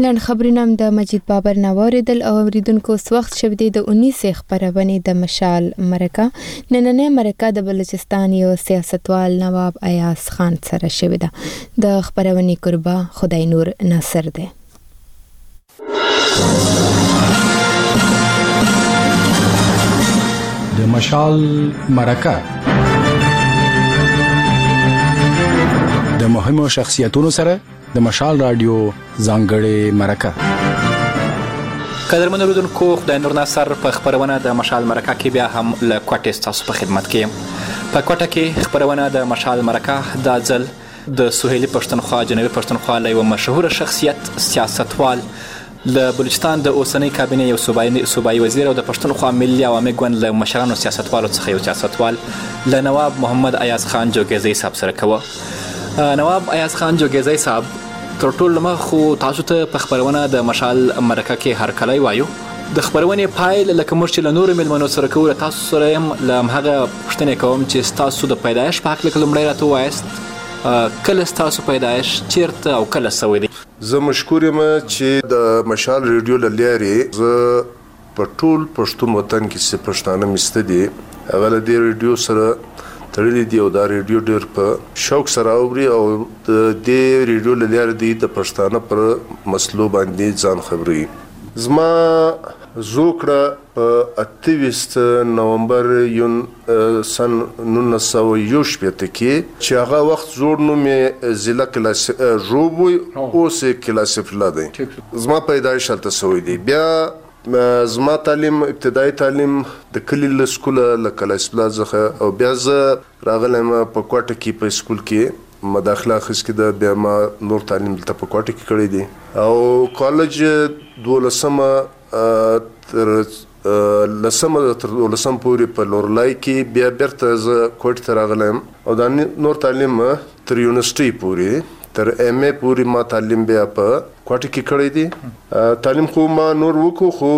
لنډ خبرونه هم د مجید بابر نه واوریدل او اوریدونکو اوس وخت شوی دی د 19 خبرونه د مشال مرکه. نننۍ مرکه د بلوچستان یو سیاستوال نواب ایاز خان سره شوی ده. د خبرونه قربا خدای نور ناصر دی. د مشال مرکه د مهمو شخصیتونو سره د مشال رادیو ځانګړې مرکه. قدرمن اوریدونکو خدای نور ناصر په خبرونه د مشال مرکه کې بیا هم له کوټې ستاسو په خدمت کې. په کوټه کې خبرونه د مشال مرکه د ځل د سهیلي پښتونخوا جنوبي پښتونخوا له یو مشهور شخصیت سیاستوال له بلوچستان د اوسنۍ کابینې یو صوبایي وزیر او د پښتونخوا ملي عوامي ګوند له مشرانو سیاستوالو څخه یو سیاستوال له نواب محمد ایاز خان جوګیزی صاحب سره کوه. نواب ایاز خان جوګیزی صاحب تر ټولو مخ تاسو ته په خبرونه د مشال مرکه کې هر کله وایو د خبرونې پایل لکه موږ چې له نورو مېلمنو سره کوو تاسو سره هم له همغه پوښتنې کوم چې تاسو د پیدایش په هکله لومړی راته ووایاست کله ستاسو پیدایش چیرته او کله سوی دی؟ زه مشکور یم چې د مشال ریډیو له لارې زه په ټول پښتون وطن کې چې پښتانه مسته دي هغه له دې ریډیو سره تړلې دي او دا ریډیو ډېر په شوق سره اوري او د دې ریډیو له لارې د پښتانه پر مسلو باندې ځان خبري. زما زوکړه په 28 نومبر سن 1961 کې چې هغه وخت زوړ نوم یې ضلع کلاس ژوبوي اوس کلاس فلا دی. زما پیدایش هلته سوی دی. بیا زما تعلیم ابتدایي تعلیم د کلي له سکوله له کلاس فلا څخه او بیا زه راغلم په کوټه کې په سکول کې مداخله اخیستې ده. بیا ما نور تعلیم دلته په کوټه کې کړی دی او کالج 12 تر 12 پورې په لورلای کې بیا بیرته زه کوټې ته راغلم او دا نور تعلیم تر یونیورسيټي پورې تر ایم ای پورې ما تعلیم بیا په کوټه کې کړی دی. تعلیم خو ما نور وکړو خو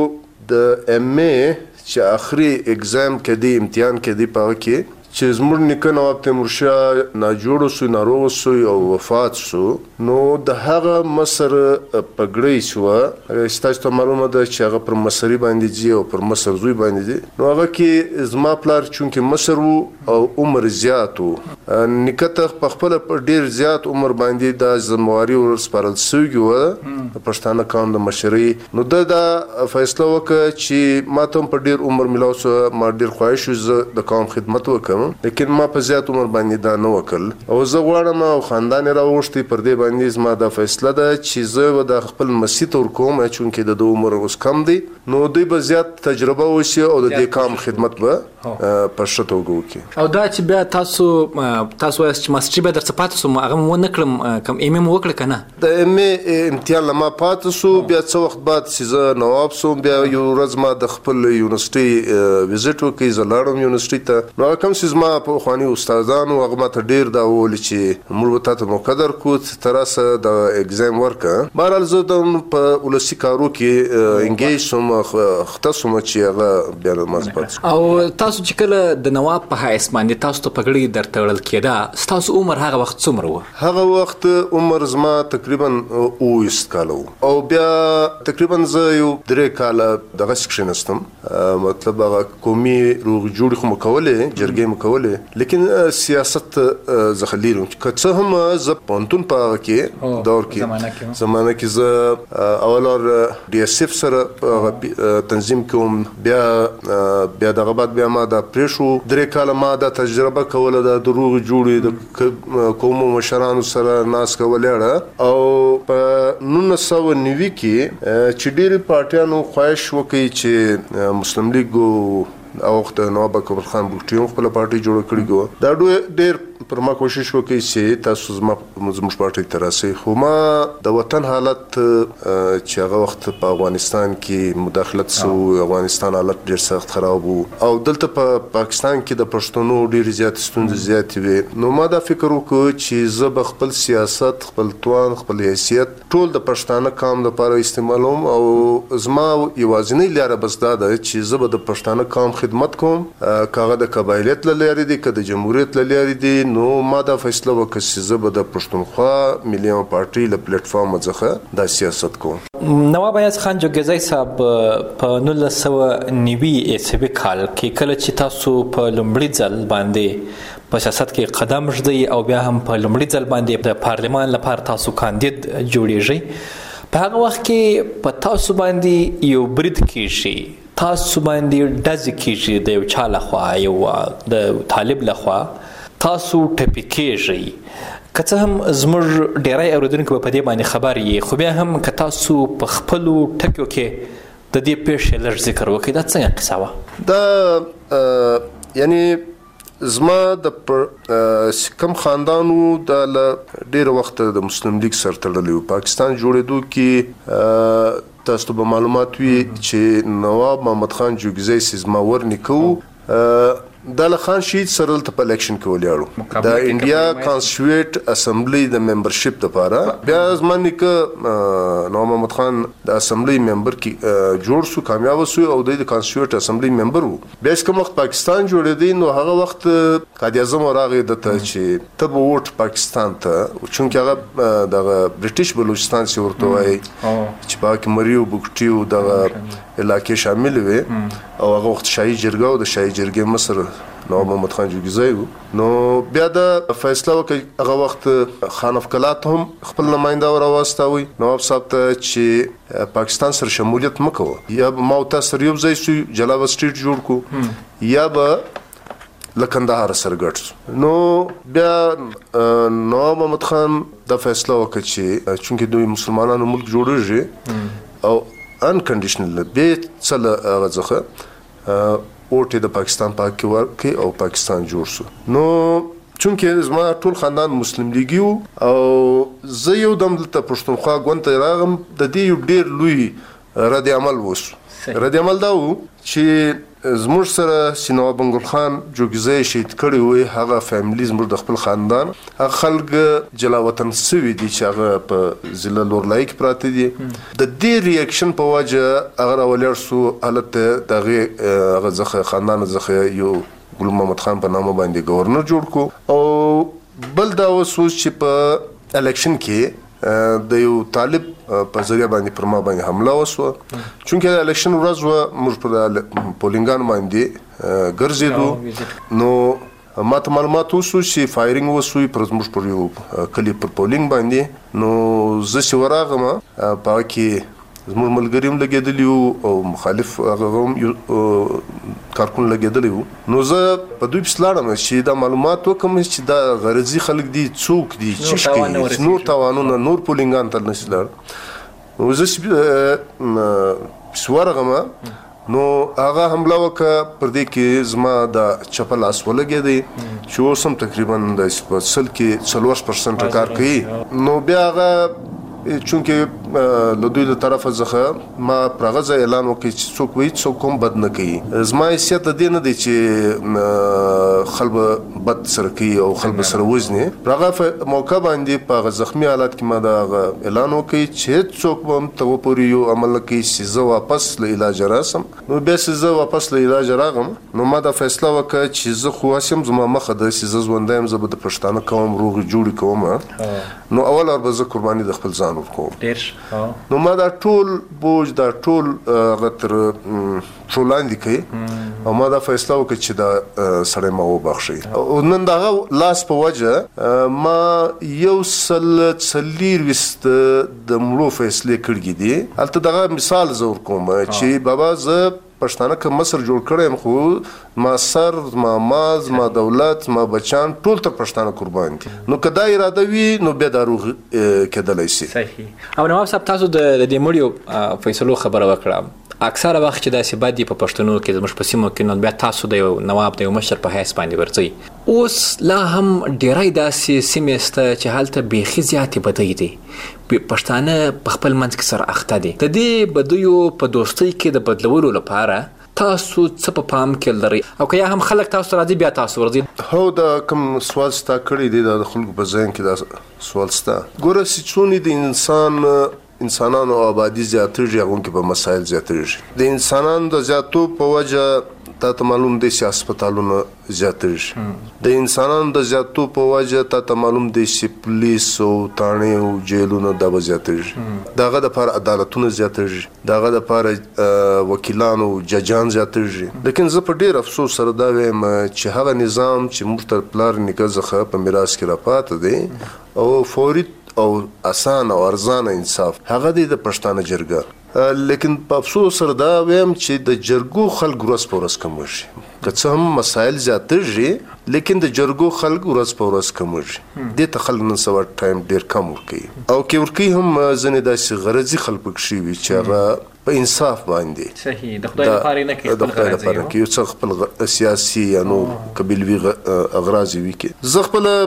د ایم ای چې آخري اگزام کې دی امتحان کې دی په کې چې زموږ نیکه نواب تیمورشاه ناجوړ شو ناروغ شو او وفات شو نو د هغه مصر پګړی شو ستاسو ته معلومه ده چې هغه پر مصری باندې دی او پر مصر زوی باندې دی نو هغه کې زما پلار چونکه مصر وو او عمر زیات وو نیکه ته په خپل ډیر زیات عمر باندې د ذمہواری ورسپارل شوی و پښتانه قوم د مشري نو دا فیصله وکړه چې ما ته په ډیر عمر ملاو شو ما ډیر خواهش و د قوم خدمت وکم لیکن ما په زیات عمر باندې دا نه وکړ او زه غواړم او خاندان راوښتي پر دې باندې زما د فیصله ده چې زه د خپل مسیت ور کوم چونکه د عمر اوس کم دی نو دوی به زیات تجربه وشي او د دې کام خدمت به په ښه توګه وکړي. او دا چې بیا تاسو وایاست چې ماستري به درڅه پاتې سوم هغه مو ونه کړم کوم ایم ام وکړه که نه؟ د ایم ای امتحان له ما پاتې سو بیا څه وخت بعد چې زه نواب سوم بیا یو ورځ ما د خپل یونیورسيټي وزټ وکړ زه لاړم یونیورسيټي ته نو هغه کوم چې زما په خواني استادانو هغه ماته ډیر دا وویل چې موږ به تاسو مقدر کوو تر اوسه د ایگزام ورکړه. بهرحال زه د په ولسي کارو کې انګیج سوم ختصم چې هغه بیا مزبط او تاسو چې کله د نواب په حیث باندې تاسو ته پګړی درته وړل کېده ستاسو عمر هغه وخت څومره و؟ هغه وخت عمر زما تقریبا 20 کاله او بیا تقریبا زه یو 3 کاله دغه کښېنستم مطلب هغه قومي روغ جوړې خو مو کولې جرګې مو کولې لیکن سیاست زه خلیرم که څه هم زه پوهنتون په هغه کې دور کې زمانه کې زه اولار ډي اس اف سره تنظیم کوم بیا دغه بعد بیا ما دا پریشو 3 کاله ما دا تجربه کوله د دروغ جوړې د قومو مشرانو سره ناس کولې او په 1990 کې چې ډېری پارټیانو خواهش وکړي چې مسلم لیگ او وخت نواب اکبر خان بوټیون خپل پارټي جوړ کړی و دا ډېر پر ما کوشش وکړي چې تاسو زموږ پارټي ته راسئ خو ما د وطن حالت چې هغه وخت په افغانستان کې مداخلت سو افغانستان حالت ډېر سخت خراب وو او دلته په پاکستان کې د پښتنو ډېر زیات ستونزې زیاتې وي نو ما دا فکر وکړ چې زه به خپل سیاست خپل توان خپل حیثیت ټول د پښتانه قوم لپاره استعمالوم او زما یوازینۍ لاره بس دا ده چې زه به د پښتانه قوم خدمت کوم کاغه د قبایلیت لارې دي که د جمهوریت لارې دي نو ما دا فیصله وکړه چې زه به د پښتونخوا ملي پارټي له پلیټ فارم څخه دا سیاست کوم. نواب ایاز خان جوګیزی صاحب په 1990 عیسوي کال کې کله چې تاسو په لومړي ځل باندې په سیاست کې قدم ږدئ او بیا هم په لومړي ځل باندې د پارلمان لپاره تاسو کاندید جوړیږئ، په هغه وخت کې په تاسو باندې یو برید کیږي، تاسو باندې ډز کیږي د یو چا لخوا، یو د طالب لخوا، تاسو ټپي کیږئ. که څه هم زموږ ډیری اورېدونکي به په دې باندې خبر یې، خو بیا هم که تاسو په خپلو ټکیو کې د دې پیښې لږ ذکر وکړئ، دا څنګه قصه وه؟ دا یعنی زما د کوم خاندانو د ډېر وخت د مسلم لیگ سره تړلی و. پاکستان جوړېدو کې تاسو ته به معلومات وي چې نواب محمد خان جوګیزی سي زما ورنیکه و، د خان شهید سره په الیکشن کې ولاړو د انډیا کانسټیټیوټ اسمبلی د ممبرشپ لپاره. بیا زما نیکه نواب محمد خان د اسمبلی ممبر کې جوړ شو، کامیاب شو او د کانسټیټیوټ اسمبلی ممبر وو. بیا کوم وخت پاکستان جوړېدی نو هغه وخت قائد اعظم راغی دته چې ته به ووټ پاکستان ته، چونکه هغه د برټش بلوچستان سي ورته وایي چې پاک مریو بوکټیو د علاقې شامل وي او هغه وخت شاهي جرګه او د شاهي جرګې مصر نواب محمد خان جوګیزی و. نو بیا د فیصله وکړه هغه وخت خان افکلات هم خپل نماینده راوستاوي نواب صاحب ته چې پاکستان سره شمولیت مکوه، یا ما او تاسو یو ځای سو جلاوه سټریټ جوړ کو یا به لکندهار سره ګټ. نو بیا نواب محمد خان د فیصله وکړه چې چونکه دوی مسلمانانو ملک جوړیږي او انکنډیشنل به څل غزخه اوټه د پاکستان پاکي ورکي او پاکستان جوړ شو. نو چونکه زما ټول خاندان مسلم لیګي او زه یو دم د پښتونخوا غونډه راغم، د دې یو ډیر لوی رد عمل وسو. رد عمل دا و چې زموږ سره سینو بنګل خان جوګیزی شهید کړی وي، هغه فیملی زموږ د خپل خاندان هغه خلک جلا وطن سوي دي چې هغه په ضلع لورلای کې پراته دي. د دې ریاکشن په وجه هغه راولر سو حالت دغه هغه ځخه خاندان ځخه یو ګل محمد خان په نامه باندې گورنر جوړ کو او بل دا وسو چې په الیکشن کې د یو طالب په ذریعہ باندې پر ما باندې حمله وسوه، چونکه الیکشن ورځ و موږ په پولینګان باندې ګرځېدو. نو ما ته معلومات وسو چې فایرینګ وسوي پر موږ پر یو کلی پر پولینګ باندې. نو زه چې ورغم په کې زموږ ملګری هم لګېدلی او مخالف هغه هم کارکون لګېدلی و. نو زه په دوی پسې لاړم چې دا معلومات وکړم چې دا غرضي خلک دي، څوک دي، څه کوي، نور تاوانونه نور پولینګان ته نشي لاړ. نو زه چې ورغم نو هغه حمله وکړه، پر دې کې زما د چپل اس ولګېدی چې اوس هم تقریبا د سل کې 40% کار کوي. نو بیا هغه چونکه له دوی له طرفه څخه ما پرغزه اعلان وکړ چې څوک وایي څوک کوم بد نه کوي. زما حیثیت د دې نه دی چې خلب بد سره کوي او خلب سره وزني. هغه موقع باندې په زخمی حالت کې ما دا اعلان وکړ چې څوک هم ته پورې یو عمل کوي چې زه واپس له علاج راسم. نو بیا چې زه واپس له علاج راغم نو ما دا فیصله وکړه چې زه خو اسیم زما مخه د چې زه ژوندایم، زه به د پښتانه قوم روغ جوړ کوم. نو اول اور به زه قرباني د خپل ځان ورکوم. نو ما دا ټول بوج دا ټول غتر ټولاندې کوي او ما دا فیصله وکړه چې دا سړی ما وبخشي. او نن دا لاس په وجه ما یو څلیر وست د مړو فیصله کړې دي. البته دا مثال زور کوم چې بابا زه پښتانه که مصر جوړ کړم خو ما سر ما ماز ما دولت ما بچان ټول ته پښتانه قربان دي. نو که دا اراده وي نو بیا دا روغ کېدلی شي. صحیح. او نواب صاحب تاسو د دې مړیو فیصلو خبره وکړه، اکثره وخت چې داسې بد دي په پښتنو کې زموږ په سیمو کې، نو بیا تاسو د یو نواب د یو مشر په حیث باندې ورځئ. اوس لا هم ډیری داسې سیمې شته چې هلته بیخي زیاتې بدۍ دي، پښتانه په خپل منځ کې سره اخته دي. د دې بدیو په دوستۍ کې د بدلولو لپاره تاسو څه په پام کې لرئ او که یا هم خلک تاسو راځي بیا تاسو ورځئ؟ هو دا کوم سوال ستا کړی دی د خلکو په ذهن کې دا سوال ستا. ګوره چې څونې د انسانانو آبادی زیاتېږي هغو کې به مسایل زیاتېږي. د انسانانو د زیاتو په وجه ته معلوم دی چې هسپتالونه زیاتېږي، د انسانانو د زیاتو په وجه ته معلوم دی چې پولیس او تاڼې او جیلونه دا به زیاتېږي، د هغه دپاره عدالتونه زیاتېږي، د هغه دپاره وکیلان او ججان زیاتېږي. لیکن زه په ډېر افسوس سره دا وایم چې هغه نظام چې موږ تر پلار نیکه څخه په میراث کې راپاته دی او فوري او اسان او ارزانه انصاف هغه دی د پښتانه جرګه. لیکن په افسوس سره دا وایم چې د جرګو خلک ورځ په ورځ کمېږي، که څه هم مسایل زیاتېږي لیکن د جرګو خلک ورځ په ورځ کمېږي. دې ته خلک نن سبا ټایم ډېر کم ورکوي، او که ورکوي هم ځینې داسې غرضي خلک پکښې وي چې هغه په انصاف باندې صحیح د خدای لپاره نه کوي، د خدای لپاره کوي، یو څه خپل سیاسي یا نور قبیلوي اغراض وي کې. زه خپله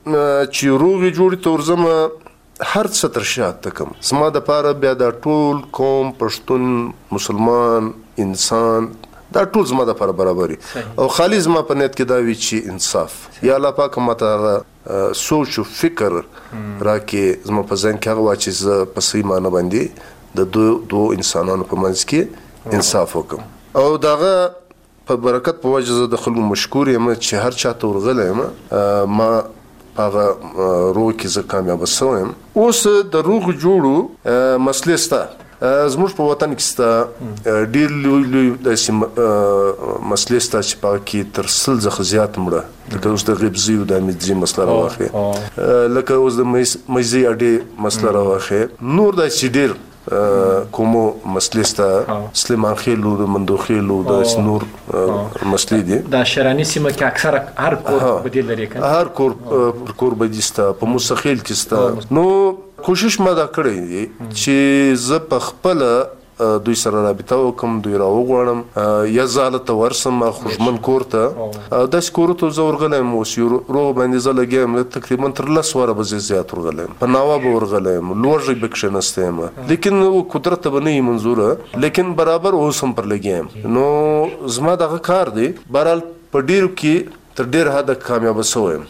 چې روغې جوړې ته ورځم هر څه تر شا تکم، زما دپاره بیا دا ټول قوم پښتون مسلمان انسان دا ټول زما دپاره برابري، او خالي زما په نیت کې دا وي چې انصاف یا الله پاک ماته هغه سوچ او فکر راکې زما په ذهن کې هغه واچي زه په صحیح معنی باندې د دوه انسانانو په منځ کې انصاف وکم. او دغه په برکت په وجه زه د خلکو مشکور یم چې هر چاته ورغلی یم ما هغه روغ کې زه کامیابه شوی یم. اوس د روغ جوړو مسلې سته، زموږ په وطن کې سته ډېر لوی داسې مسلې سته چې په هغه کې تر 100 څخه زیات مړه، لکه اوس د غبزي او د امیدزي مسله راواخلې، لکه اوس د مجزي اډې مسله راواخلې، نور داسې ډېر کومو مسلې سته، سلیمان خېلو د مندوخېلو داسې نور مسلې دي. د شراني سیمه کې اکثره هر کور بدیل لري که هر کور بدیل سته، په موسخېل کې سته. نو کوشش ما دا کړی دی چې زه په خپله دوی سره رابطه وکم، دوی راوغواړم یا زه هلته ورسم خوږمن کور ته، داسې کورو ته زه ورغلی یم. اوس یو روغ باندې زه لګیا یم تقریبا تر 10 واره به زه زیات ورغلی یم، په ناوه به ورغلی یم، لوږې به کښېنستی یم، لیکن قدرت ته به نه وي منظوره، لیکن برابر اوس هم پر لګیا یم. نو زما دغه کار دی بهرحال په ډېرو کې تر ډېر حده کامیابه شوی یم.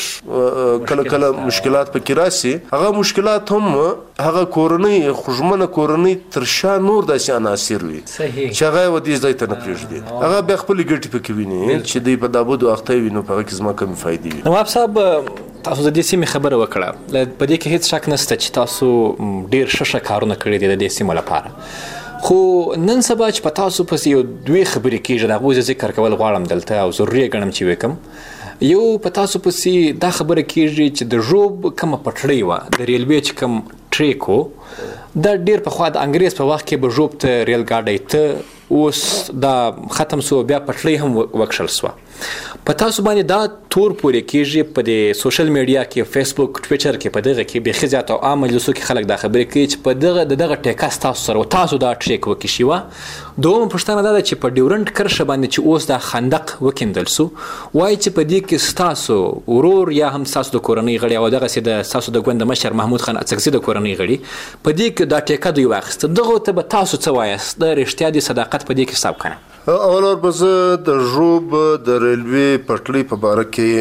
لږ کله کله مشکلات پکې راسي، هغه مشکلات هم هغه کورنۍ خوږمنه کورنۍ تر شا نور داسې عناصر وي چې هغه یې ودې ځای ته نه پرېږدي، هغه بیا خپلې ګټې پکې ویني چې دوی په دا بدو اخته وي، نو په هغه کې زما کمې فایدې وي. نواب صاحب تاسو د دې سیمې خبره وکړه، په دې کې هیڅ شک نشته چې تاسو ډېر ښه کارونه کړي دي د دې سیمو لپاره، خو نن سبا چې په تاسو پسې یو دوی خبرې کېږي، د هغوی زه ذکر کول غواړم دلته او ضروري یې ګڼم چې وکړم. یو په تاسو پسې دا خبره کېږي چې د ژوب کومه پټړۍ وه، د ریلوې چې کوم ټریک و، دا ډېر پخوا د انګریز په وخت کې به ژوب ته ریل ګاډی ته، اوس دا ختم سو، بیا پټړۍ هم وکښل سوه. په تاسو باندې دا تور پورې کېږي، په د سوشل میډیا کې فیسبوک ټویټر کې په دغه کې بیخي زیات او عام مجلسو کې خلک دا خبرې کوي چې په دغه ټیکه ستاسو سره و تاسو دا ټریک وکړي وه. دومره پوښتنه دا ده چې په ډیورنډ کرښه باندې چې اوس دا خندق وکیندل سو، وایي چې په دې کې ستاسو ورور یا هم ستاسو د کورنۍ غړي او دغسې د ستاسو د ګوند مشر محمود خان اڅکزي د کورنۍ غړي په دې کې دا ټیکه دوی واخیسته، دغو ته به تاسو څه وایاست؟ د رښتیا د صداقت په دې کې حساب کنه؟ اول به زه د ژوب د ریلوې پټلۍ په باره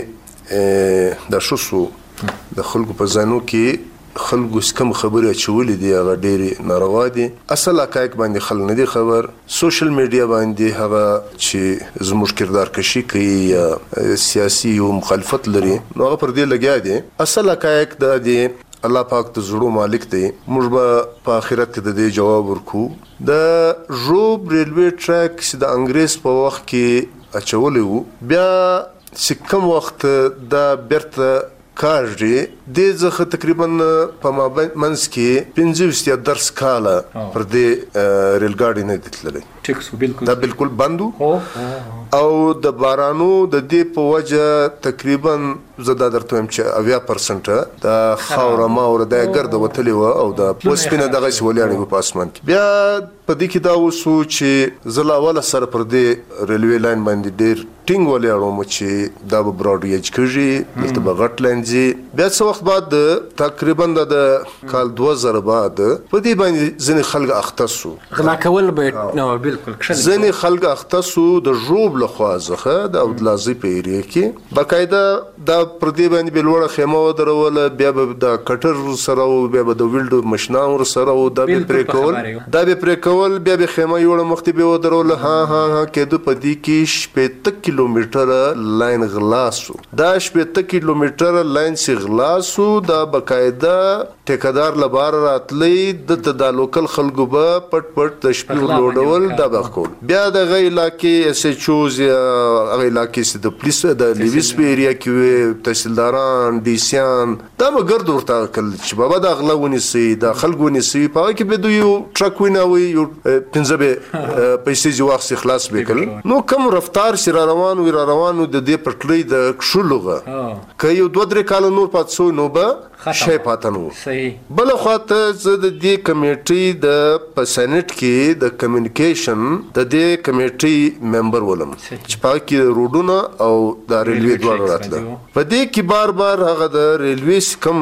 کې دا ښه سو د خلکو په ذهنو کې خلکو کوم خبرې اچولې دي هغه ډېرې ناروا دي. اصل حقایق باندې خلک نه دي خبر، سوشل میډیا باندې هغه چې زموږ کردار کشي کوي یا سیاسي او مخالفت لري نو هغه پر دې لګیا دي. اصل حقایق دا دي الله پاک د زړو مالک دی، موږ به په آخرت کې د دې جواب ورکو. د ژوب ریلوې ټریک چې د انګریز په وخت کې اچولی وو، بیا چې کوم وخت دا بیرته کاږي دې څخه تقریبا په منځ کې 15 یا 10 کاله پر دې ریل ګاډي نه دی تللی، دا بالکل بند و. او د بارانو د دې په وجه تقریبا زه دا درته وایم چې 80% د خاوره ماوره د ګرده وتلې وه او د وسپینه دغسې ولاړې وه په اسمان کې. بیا په دې کې دا وسو چې زه له اوله سره پر دې ریلوې لاین باندې ډېر ټینګ ولاړم چې دا به براډ ریج کېږي دلته به غټ لینځي. بیا څه وخت بعد تقریبا د کال 2000 بعد په دې باندې ځینې خلک اخته سو. غلا کول به نو بالکل ځینې خلک اخته سو د ژوب لخوا څخه د اودلازي په ایریا کې باقاعده دا پر دې باندې بلوړه خیمه ودروله. بیا به د کټر سره او بیا به د ویلډ مشناور سره او دا به پرې کول بیا به خیمه یوړه مخته به ودروله. ها کېدو په دې کې 70 کیلومتره لاین غلاسو. دا 70 کیلومتره لاین سی غلاسو دا باقاعده ټیکدار لبار راتلې د لوکل خلکو به پټ د شپې لوډول دا بخول. بیا د غی علاقې اس ایچ اوز یا غی علاقې سي د پولیس د لیویس په ایریا کې تحصیلداران ډیسیان دا به ګرد ورته کل چې بابا د غلونی سي د خلګونی سي په کې به دوی ټرک ویناوي یو پنځه به پیسې جو وخت خلاص وکړ. نو کوم رفتار سره روانو د دې پټلې د کښلوغه ک یو 2-3 کال نور پاتسو نو به شي پاتنو. بل خواته زه د دې کمیټې د پسنټ کې د کمیونیکیشن د دې کمیټې ممبر ولم چې پاکي روډونه او د ریلوی دواړه راتله. په دې کې بار هغه د ریلوی کوم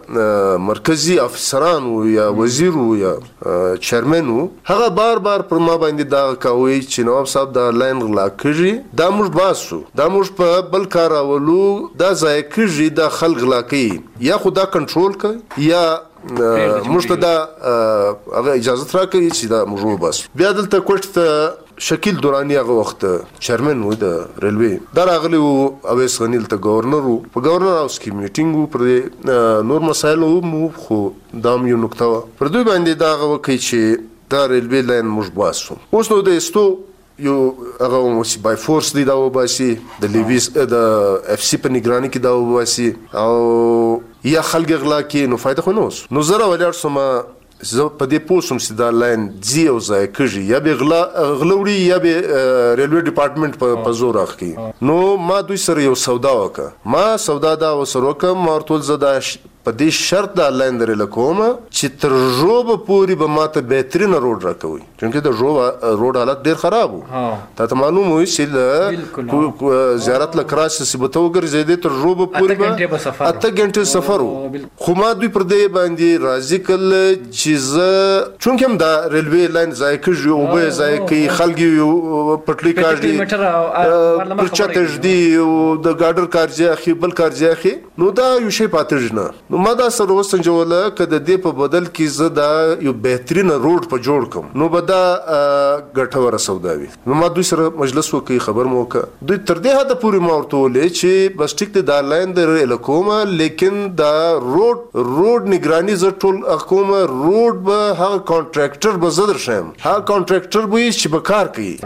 مرکزی افسرانو یا وزیرو یا چیرمنو هغه بار پر ما باندې دا کوي چې نواب صاحب دا لاین غلا کړی دا موږ باسو دا موږ په بل کار اولو دا ځای کړی دا خلک غلا کوي یا خدا کنټرول کوي یا مشتدا هغه اجازه راکوي چې دا موږ بس. بیا دلته کوټ شکیل دورانی هغه وخت چیرمن و د ریلوی دا راغلی او اویس غنیل ته گورنر په گورنر هاوس کې میټینګ پر نور مسایل مو خو دام یو نقطه پر دوی باندې دا وکړي چې دا ریلوی لاین موږ باسو. اوس نو د استو یو هغه مو بای فورس دی دا وباسي د لیویس د اف سی په نگرانی کې دا وباسي او یا خلک غلا کې نو فائدہ خو نو زره ولر سم زه په دې پوسم چې دا لاین زی او ځای کېږي یا به غلوړي یا به ریلوی ډپارټمنټ په زور اخلي. نو ما دوی سره یو سودا وکړه ما سودا دا وسره وکړم مارتول زدا په دې شرط د لاین درې لکومه چې تر جوب پوری به ماته بهترین روډ راکوي چونکه د جوب روډ حالت ډیر خراب وو. ته معلوم وي چې زیارت لکراش سبته وګرځیدې تر جوب پوری به 8 غنټه سفر وو. خو ما دوی پر دې باندې راضی کل چې چونکه هم دا ریلوی لاین ځای کې او به ځای کې خلګي پټلی کاږي پرچا تجدي او د ګاډر کارځي اخی بل کارځي اخی نو دا یو شی پاتژنه. نو ما دا سره وسنجوله کده دې په بدل کې زه دا یو بهترین روډ په جوړ کوم نو به دا ګټوره سوداوي. نو ما دوی سره مجلس وکي خبر مو وکړه دوی تر دې حد پورې ما ورته ولې چې بس ټیک دا لاین د الکوما لیکن دا روډ نگرانی ز ټول حکومت روډ به هغه کانټراکټر به زدر شم هغه کانټراکټر به چې به کار کوي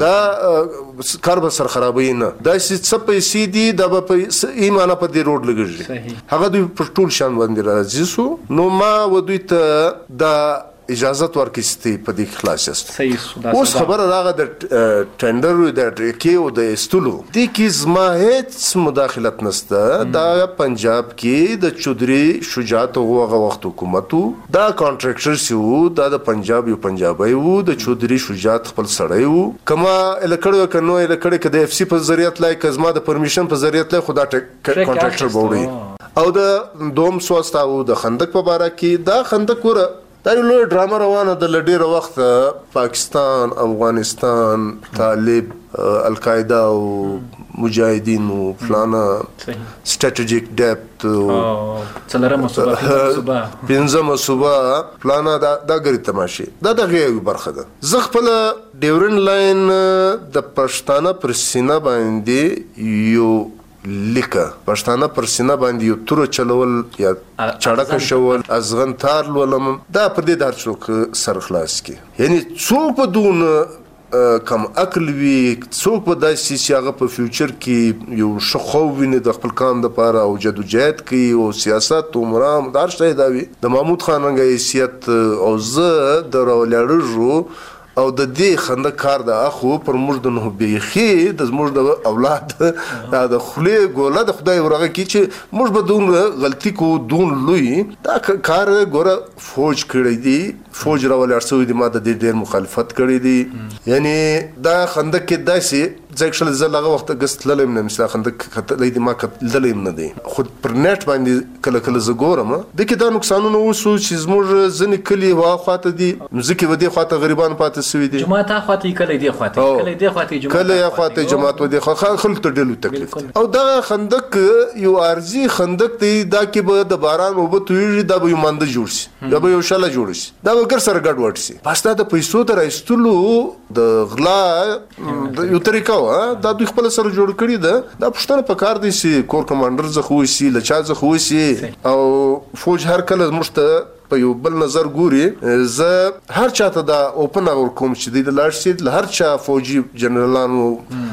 دا کار به سر خرابوي نه دا څه پیسې دي دا به ایمانه په دې روډ لګږي هغه دوی پر ټول شان راځي سو. نو ما ودوی ته دا اجازه ورکړي په دې خلاص است. اوس خبره راغله د ټندر د ټریکی او د استولو د کیز ما هیڅ مداخلت نسته. دا پنجاب کې د چودري شجاعت هغه وخت حکومتو دا کانټراکټر سیو دا د پنجاب یو پنجابي وو د چودري شجاعت خپل سړی وو کما الکړو کنو الکړه کده اف سی په ذریعہ لای کزما د پرمیشن په ذریعہ لای خدا کانټراکټر بوړي او د دوم سواستا او د خندق په باره کې دا خندق ور دا یو لوی ډرامه روانه د لډیر وخت پاکستان افغانستان طالب القاعده او مجاهدین او فلانا سټریټیجیک ډیپت څلرمه صوبه پنځمه صوبه فلانا دا غری تماشي دا دغه برخه ده. زه خپل ډیورن لاین د پښتانه پر سینه باندې یو لیکه پښتانه پر سینه باندې یو تور چلول یا چړک شول ازغن تار ولم دا پر دې دار څوک سر خلاص کی یعنی څوک په دون کم عقل وی څوک په داسې سیاغه په فیوچر کې یو شخو ویني د خپل کام د پاره او جدوجہد کوي او سیاست او مرام دار شته دا وی د محمود خان رنګ حیثیت او زه د راولړو او د دې خنده کار د اخو پر موږ د نو بیخي د موږ د اولاد د خله ګوله د خدای ورغه کی چې موږ به دون غلطی کو دون لوی دا کار ګوره فوج کړی دی فوج راول ارسوي د ماده د ډیر مخالفت کړی دی یعنی دا خنده کې داسې ځکه چې زه هغه وخت غست للم نه مثلا خندق کتلې دي ما کتلم نه دي خو پر نت باندې کله کله زه ګورم د کې دا نقصانونه وسو چې زموږ ځنې کلی واخواته دي مزکه ودی خواته غریبان پاتې سوي دي جماعت خواته کله دی خواته کله دی خواته جماعت کله خواته جماعت ودی خلک ته ډېر تکلیف او دا خندق یو ارزي خندق دی دا کې به د باران او به تویږي دا به یو مند جوړ شي دا به یو شاله جوړ شي دا به ګر سره ګډ وډ شي پاستا د پیسو تر ایستلو د غلا یو طریقه دا دوی خپل سره جوړ کړی دا پښتنه په کار دي چې کور کمانډر زه خو شي لچا زه خو شي او فوج هر کله مشته په یو بل نظر ګوري زه هر چاته دا اوپن اور کوم چې د لاړ شي هر چا فوجي جنرالانو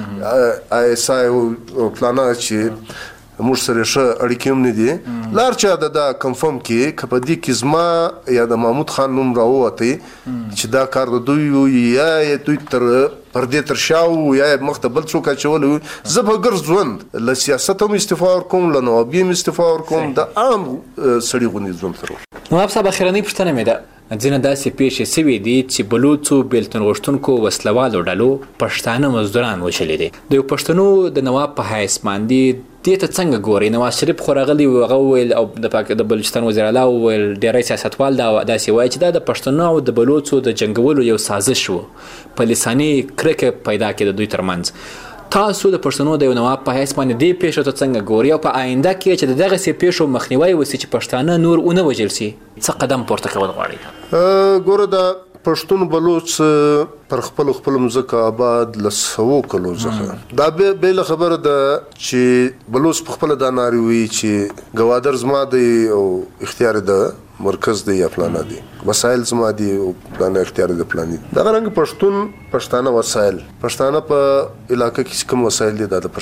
آی اس آی او پلانا چې موږ سره ښه اړیکې هم نه دي لار چا دا کنفرم کې کپدي کې زما یا د محمود خان نوم راووتی چې دا کار د دوی یا دوی تر پردې تر شاو یا مخته بل څوک اچول زه به ګر ژوند له سیاست هم استعفا ورکوم له نوابي هم استعفا ورکوم د عام سړي غوندې ژوند تر نواب صاحب اخرنۍ پوښتنه مې ده ځینې داسې پیښې سوي دي چې بلوڅو بیلتون غوښتونکو وسلوالو ډلو پښتانه مزدوران وشلي دي د یو پښتنو د نواب په حیث باندې دې ته څنګه ګوري نواز شریف خو راغلی هغه وویل او د بلوچستان وزیر اعلی وویل ډېری سیاستوال داسې وایي چې دا د پښتنو او د بلوڅو د جنګولو یو سازش و په لساني کرکه پیدا کړي د دوی ترمنځ تاسو د پښتنو د یو نواب په حیث باندې دې پیښو ته څنګه ګوري او په آینده کې چې دغسې پیښو مخنیوی وسي چې پښتانه نور ونه وژل سي څه قدم پورته کول غواړي ګوره دا پښتون بلوچ پر خپل مځکه آباد لسو کلو څخه دا به خبره ده چې بلوچ په خپل دا ناری وی چې ګوادر زما دی او اختیار ده مرکز دی یا پلانا دی وسایل زما دی او پلانا اختیار دی پلان دی دا رنګ پښتانه وسایل پښتانه په علاقې کې کوم وسایل دي د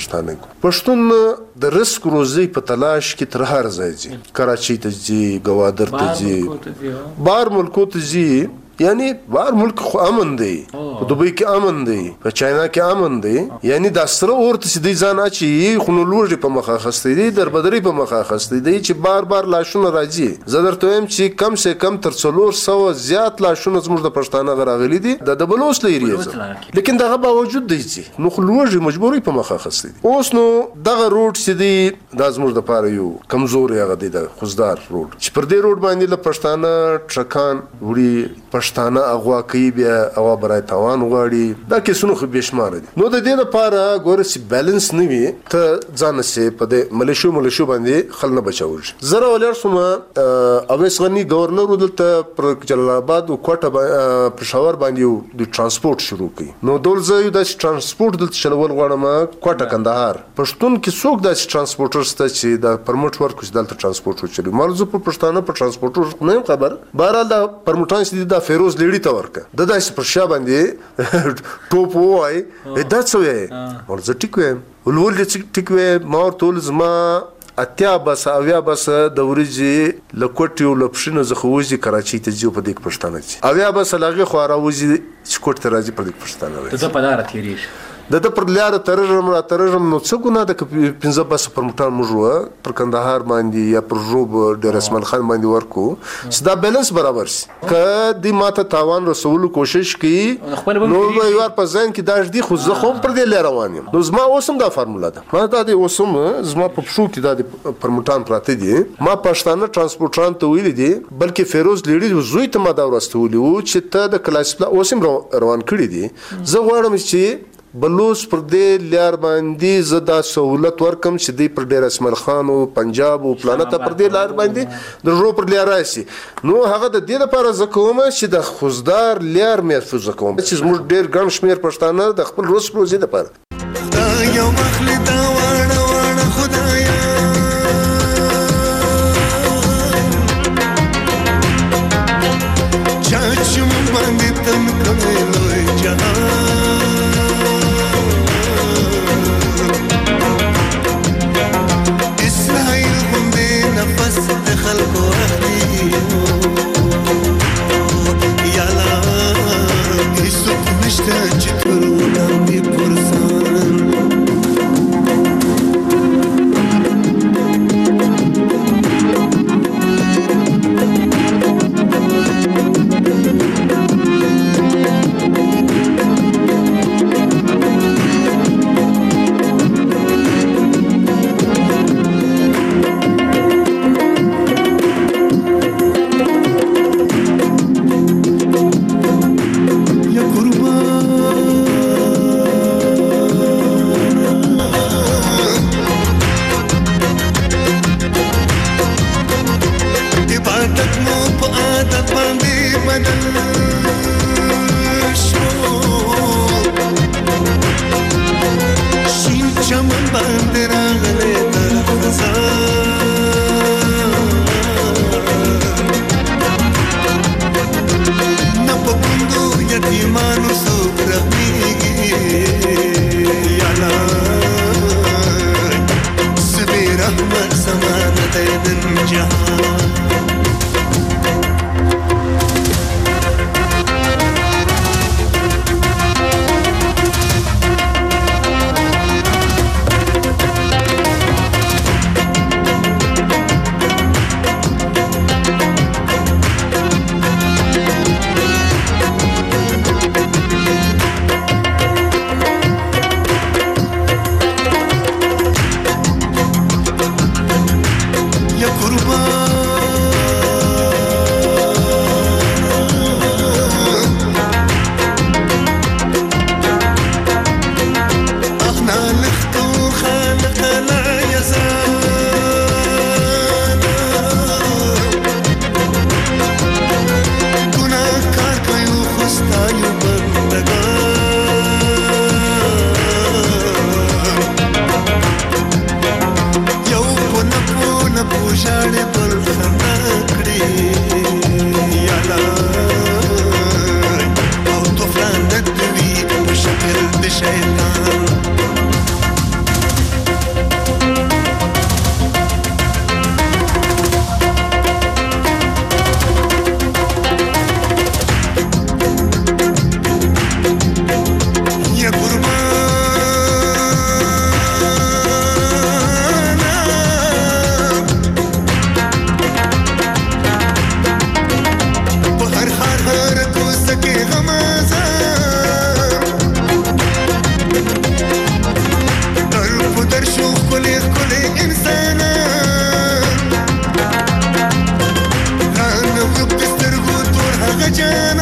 پښتون د رزق روزي په تلاش کې تر هر ځای ځي کراچۍ ته ځي ګوادر ته ځي بار ملکو ته ځي یعنی بار ملک خو امن دی په دوبۍ کې امن دی په چاینا کې امن دی یعنی د سره اورته سیدی ځان اچي خو نو لوړ په مخه خستې دي دربدري په مخه خستې دي چې بار لاشونه راځي زه درته وایم چې کم سے کم تر 300 زیات لاشونه زموږ د پښتانه غراغلي دي د بلوچ لري لیکن دغه باوجود دی چې نو لوړ مجبوري په مخه خستې دي اوس نو دغه روډ سیدی د زموږ د پاره یو کمزور هغه دی د خوزدار روډ چې پر دې روډ باندې له پښتانه ټرکان وړي پښتانه اغوا کوي بیا اغوا برای تاوان غواړي دا کیسونه خو بشمار دي نو د دې لپاره ګوره چې بیلانس نه وي ته ځان سه په دې ملیشو باندې خل نه بچاوږي زره ولر سم اویس غنی گورنر دلته پر جلال آباد او کوټه پېښور باندې د ترانسپورت شروع کړي نو دولزه د ترانسپورت د چلول غواړم کوټه کندهار پښتون کې څوک د ترانسپورټر ست چې د پرمټ ورکوي دلته ترانسپورت چلوي مرزه په پښتانه په ترانسپورټر نه خبر بهرحال د پرمټان چې د فیروز لیړی ته ورکه د داسې پر شا باندې ټوپ وای دا څه وای ورزه ټیکوي ولول دې ټیکوي ما ټول زما اتیا بس اویا بس د ورځې لکوټیو لپشنه زخوځي کراچۍ ته ځو په دې پښتانه چې اویا بس لاغه خو راوځي چې کوټ ته راځي په دې پښتانه ته په لار تیریږي د پر لار ترجم نو څه ګناه د 15 بس پر مټان موږ پر کندهار باندې یا پر روب د رسمل خان باندې ورکو چې دا بیلانس برابر شي ک د ماته تاوان رسول کوشش کی نو یو په ځین کې دا دي خو زه خو پر دې لار روان یم نو زما اوسم دا فارمولا ده ما دا د اوسم زما په شو کې دا پر مټان پراته دي ما پښتانه ترانسپورټران ته ویل دي بلکې فیروز لیډي زوی ته ما دا ورستولي و چې ته د کلاس اوسم روان کړی دي زه غواړم چې بلوچ پر دې لار باندې زدا سہولت ورکم چې دی پر ډیر اسماعیل خان او پنجاب او پلانټ پر دې لار باندې د رو پر لار راشي نو هغه د دې لپاره زکوم چې د خوزدار لار محفوظ کوم چې موږ ډیر ګڼ شمیر پښتانه د خپل روز پروزي لپاره دا یو مخلد وړ خدایا چاچم باندې تم کوي جهان عادت مو په عادت باندې بدل شو شین چمن باندې راغلی طرف نه په پوندو یتیمانو څوک رحمیږي یالا سبی رحمت زمانه دی نن جهان Just